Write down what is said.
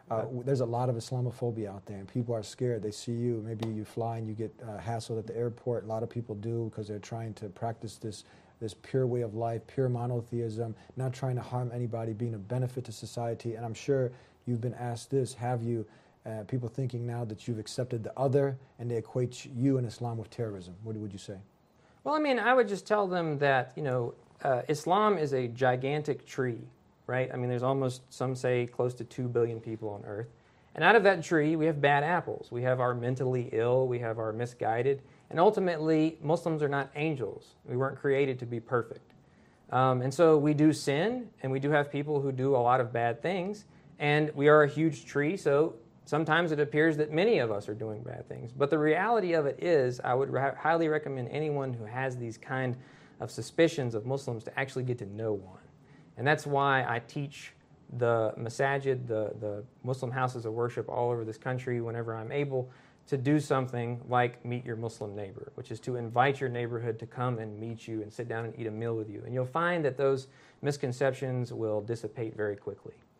There's a lot of Islamophobia out there, and people are scared. They see you, maybe you fly and you get hassled at the airport. A lot of people do because they're trying to practice this pure way of life, pure monotheism, not trying to harm anybody, being a benefit to society. And I'm sure you've been asked this, have you, people thinking now that you've accepted the other and they equate you and Islam with terrorism. What would you say? Well, I mean, I would just tell them that, Islam is a gigantic tree, right? I mean, there's almost, some say, close to 2 billion people on earth. And out of that tree, we have bad apples. We have our mentally ill, we have our misguided, and ultimately, Muslims are not angels. We weren't created to be perfect. And so we do sin, and we do have people who do a lot of bad things, and we are a huge tree, so sometimes it appears that many of us are doing bad things. But the reality of it is, I would highly recommend anyone who has these kind of suspicions of Muslims to actually get to know one. And that's why I teach the masajid, the Muslim houses of worship all over this country whenever I'm able to do something like meet your Muslim neighbor, which is to invite your neighborhood to come and meet you and sit down and eat a meal with you. And you'll find that those misconceptions will dissipate very quickly.